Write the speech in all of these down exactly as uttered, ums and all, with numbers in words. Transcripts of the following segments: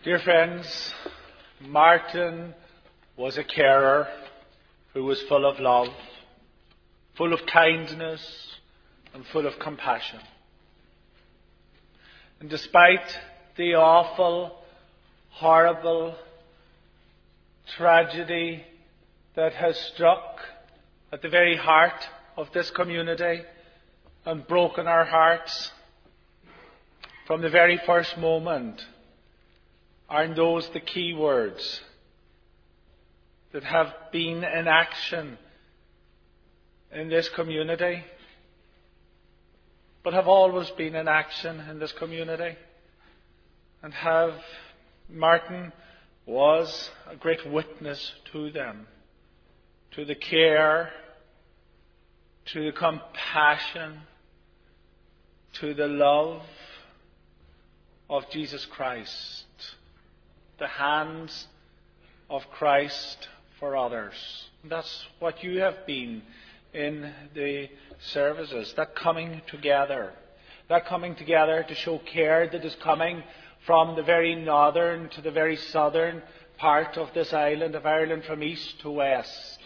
Dear friends, Martin was a carer who was full of love, full of kindness, and full of compassion. And despite the awful, horrible tragedy that has struck at the very heart of this community and broken our hearts, from the very first moment, aren't those the key words that have been in action in this community, but have always been in action in this community, and have Martin was a great witness to them, to the care, to the compassion, to the love of Jesus Christ, the hands of Christ for others. That's what you have been in the services, that coming together, that coming together to show care that is coming from the very northern to the very southern part of this island of Ireland, from east to west.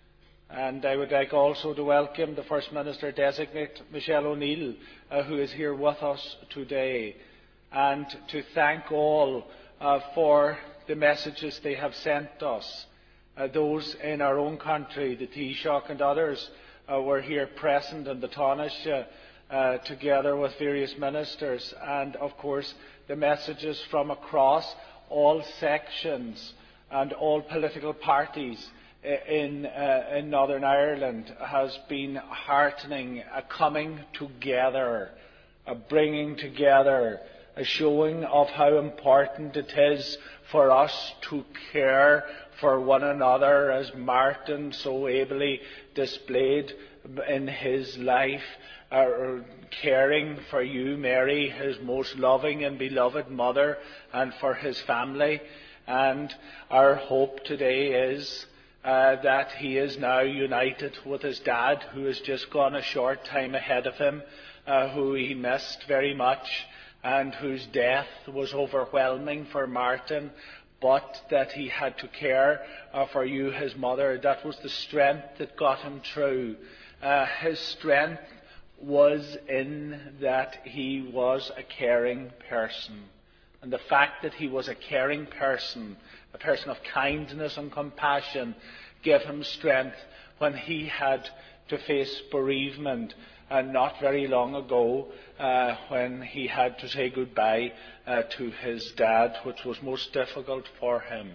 And I would like also to welcome the First Minister Designate, Michelle O'Neill, uh, who is here with us today, and to thank all uh, for the messages they have sent us. Uh, those in our own country, the Taoiseach and others, uh, were here present, and the Taoiseach, uh, together with various ministers, and of course the messages from across all sections and all political parties in, uh, in Northern Ireland has been heartening, a coming together, a bringing together, a showing of how important it is for us to care for one another, as Martin so ably displayed in his life, uh, caring for you, Mary, his most loving and beloved mother, and for his family. And our hope today is uh, that he is now united with his dad, who has just gone a short time ahead of him, uh, who he missed very much, and whose death was overwhelming for Martin, but that he had to care uh, for you, his mother. That was the strength that got him through. Uh, his strength was in that he was a caring person. And the fact that he was a caring person, a person of kindness and compassion, gave him strength when he had to face bereavement. And not very long ago, uh, when he had to say goodbye uh, to his dad, which was most difficult for him.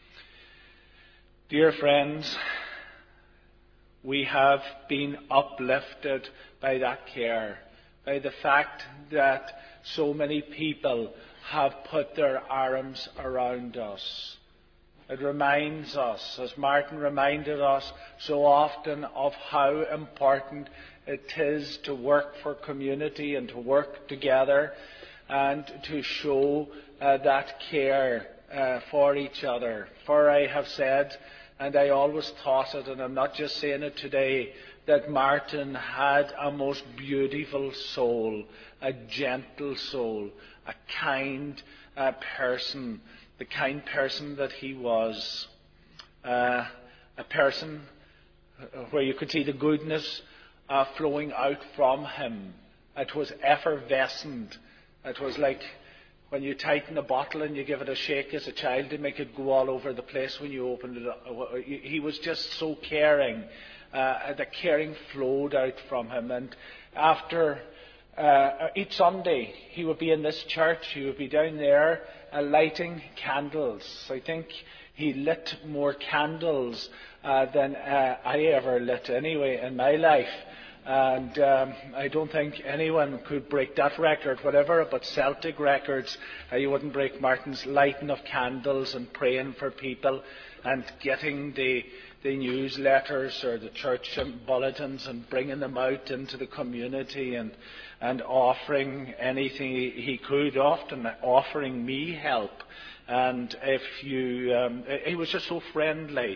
Dear friends, we have been uplifted by that care, by the fact that so many people have put their arms around us. It reminds us, as Martin reminded us so often, of how important it is to work for community and to work together and to show uh, that care uh, for each other. For I have said, and I always thought it, and I'm not just saying it today, that Martin had a most beautiful soul, a gentle soul, a kind uh, person, the kind person that he was. Uh, a person where you could see the goodness Uh, flowing out from him. It was effervescent. It was like when you tighten a bottle and you give it a shake as a child to make it go all over the place when you opened it up. He was just so caring. Uh, the caring flowed out from him. And after uh, each Sunday, he would be in this church. He would be down there uh, lighting candles. I think he lit more candles uh, than uh, I ever lit anyway in my life. And um, I don't think anyone could break that record. Whatever about Celtic records, uh, you wouldn't break Martin's lighting of candles and praying for people and getting the, the newsletters or the church bulletins and bringing them out into the community and, and offering anything he, he could, often offering me help. And if you, um, he was just so friendly.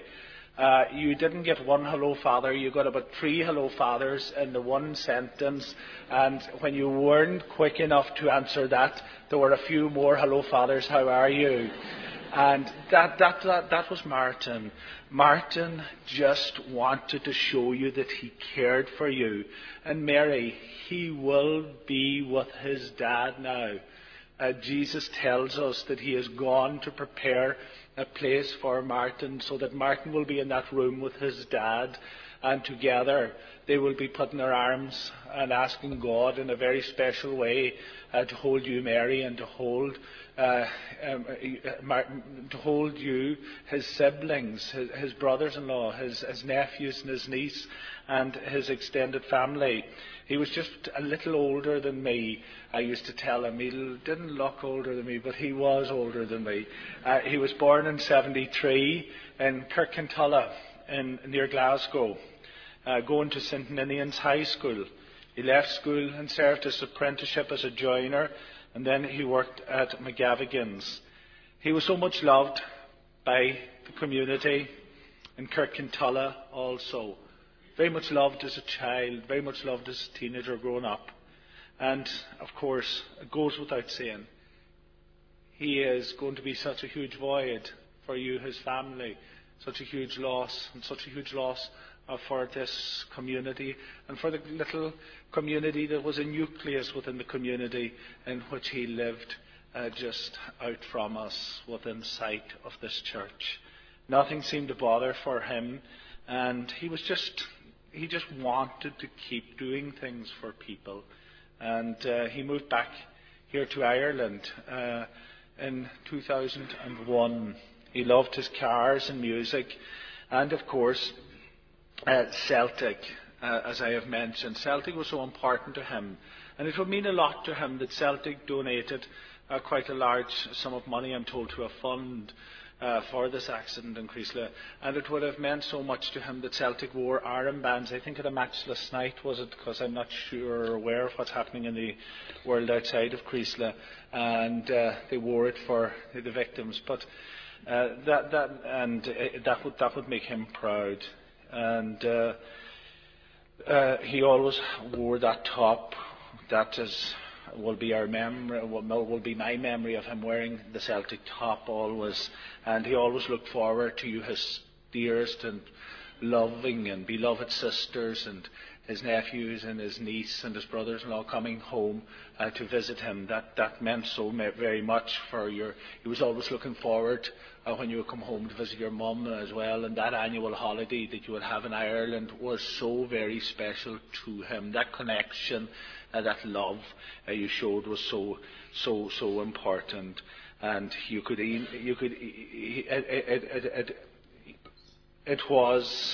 Uh, you didn't get one hello father, you got about three hello fathers in the one sentence, and when you weren't quick enough to answer that, there were a few more hello fathers, how are you? And that, that, that, that was Martin. Martin just wanted to show you that he cared for you. And Mary, he will be with his dad now. Uh, Jesus tells us that he has gone to prepare a place for Martin, so that Martin will be in that room with his dad, and together they will be putting their arms and asking God in a very special way uh, to hold you, Mary, and to hold uh, um, uh, Martin, to hold you, his siblings, his, his brothers-in-law, his, his nephews and his niece, and his extended family. He was just a little older than me. I used to tell him he didn't look older than me, but he was older than me. Uh, he was born in seventy-three in Kirkintulla, in near Glasgow, uh, going to Saint Ninian's High School. He left school and served his apprenticeship as a joiner, and then he worked at McGavigan's. He was so much loved by the community in Kirkintulla also. Very much loved as a child, very much loved as a teenager growing up. And, of course, it goes without saying, he is going to be such a huge void for you, his family, such a huge loss, and such a huge loss uh, for this community, and for the little community that was a nucleus within the community in which he lived, uh, just out from us, within sight of this church. Nothing seemed to bother for him, and he was just, he just wanted to keep doing things for people. And uh, he moved back here to Ireland uh, in two thousand one. He loved his cars and music, and of course, uh, Celtic, uh, as I have mentioned. Celtic was so important to him, and it would mean a lot to him that Celtic donated uh, quite a large sum of money, I'm told, to a fund Uh, for this accident in Creasla, and it would have meant so much to him that Celtic wore armbands. I think at a match last night, was it? Because I'm not sure or aware of what's happening in the world outside of Creasla, and uh, they wore it for the victims. But uh, that that and uh, that would that would make him proud, and uh, uh, he always wore that top. That is. Will be our memory. Will, will be my memory of him wearing the Celtic top always, and he always looked forward to you, his dearest and loving and beloved sisters, and his nephews and his niece and his brothers-in-law coming home uh, to visit him. That that meant so very much for your. He was always looking forward uh, when you would come home to visit your mum as well, and that annual holiday that you would have in Ireland was so very special to him. That connection. Uh, that love uh, you showed was so so so important, and you could you could it, it, it, it, it was,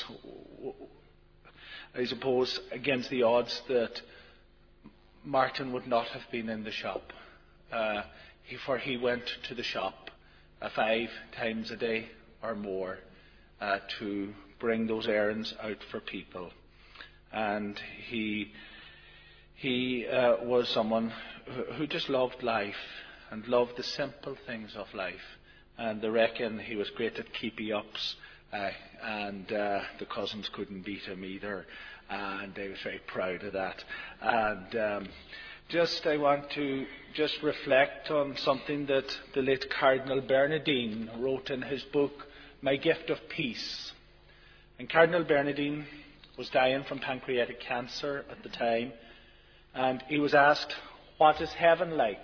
I suppose, against the odds that Martin would not have been in the shop, uh, he, for he went to the shop uh, five times a day or more uh, to bring those errands out for people, and he. He uh, was someone who, who just loved life and loved the simple things of life. And they reckon he was great at keepy-ups, uh, and uh, the cousins couldn't beat him either. And I was very proud of that. And um, just I want to just reflect on something that the late Cardinal Bernardine wrote in his book, My Gift of Peace. And Cardinal Bernardine was dying from pancreatic cancer at the time. And he was asked, what is heaven like?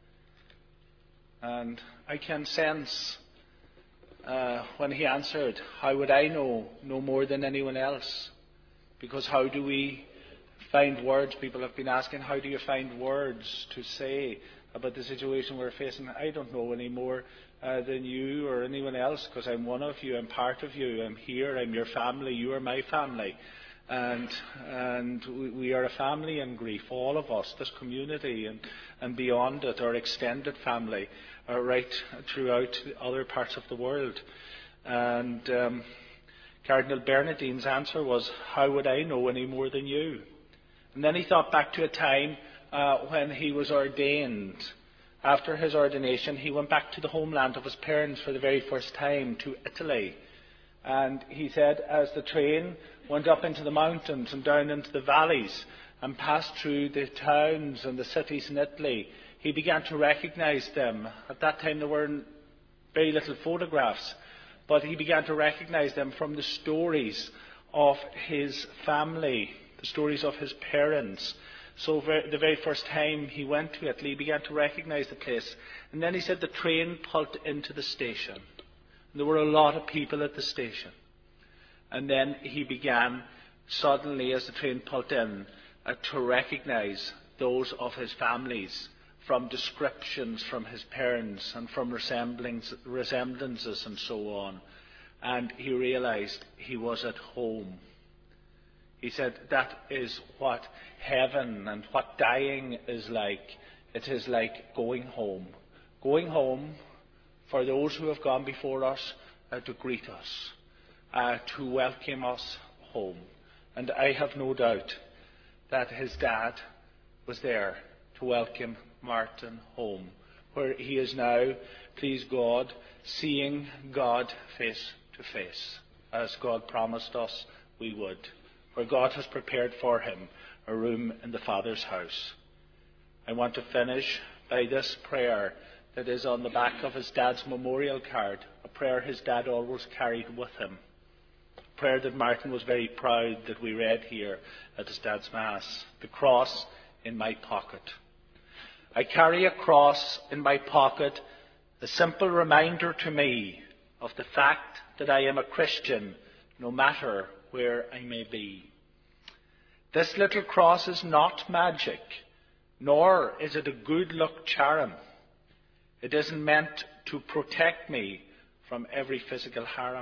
And I can sense uh, when he answered, how would I know? No more than anyone else. Because how do we find words? People have been asking, how do you find words to say about the situation we're facing? I don't know any more uh, than you or anyone else, because I'm one of you, I'm part of you, I'm here, I'm your family, you are my family. And and we are a family in grief, all of us, this community and, and beyond it, our extended family, uh, right throughout other parts of the world. And um, Cardinal Bernardine's answer was, how would I know any more than you? And then he thought back to a time uh, when he was ordained. After his ordination, he went back to the homeland of his parents for the very first time, to Italy. And he said as the train went up into the mountains and down into the valleys and passed through the towns and the cities in Italy, he began to recognize them. At that time there were very little photographs, but he began to recognize them from the stories of his family, the stories of his parents. So the very first time he went to Italy, he began to recognize the place. And then he said the train pulled into the station. There were a lot of people at the station. And then he began, suddenly as the train pulled in, uh, to recognize those of his families from descriptions from his parents and from resemblances and so on. And he realized he was at home. He said that is what heaven and what dying is like. It is like going home. Going home for those who have gone before us uh, to greet us, uh, to welcome us home. And I have no doubt that his dad was there to welcome Martin home, where he is now, please God, seeing God face to face, as God promised us we would, where God has prepared for him a room in the Father's house. I want to finish by this prayer that is on the back of his dad's memorial card, a prayer his dad always carried with him, a prayer that Martin was very proud that we read here at his dad's Mass. The cross in my pocket. I carry a cross in my pocket, a simple reminder to me of the fact that I am a Christian, no matter where I may be. This little cross is not magic, nor is it a good luck charm. It isn't meant to protect me from every physical harm.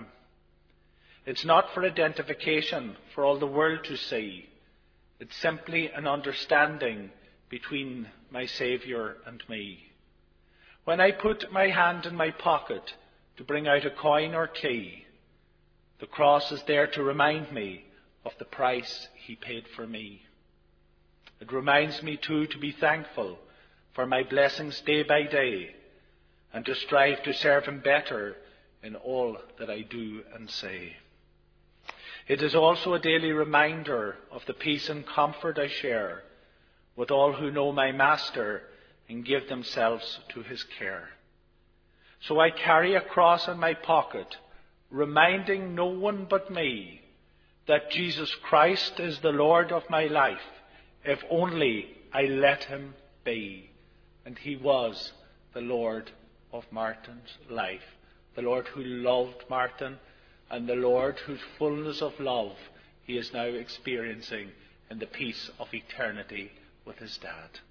It's not for identification for all the world to see. It's simply an understanding between my Saviour and me. When I put my hand in my pocket to bring out a coin or key, the cross is there to remind me of the price he paid for me. It reminds me too to be thankful for my blessings day by day, and to strive to serve him better in all that I do and say. It is also a daily reminder of the peace and comfort I share with all who know my Master and give themselves to his care. So I carry a cross in my pocket, reminding no one but me that Jesus Christ is the Lord of my life, if only I let him be. And he was the Lord of Martin's life, the Lord who loved Martin, and the Lord whose fullness of love he is now experiencing in the peace of eternity with his dad.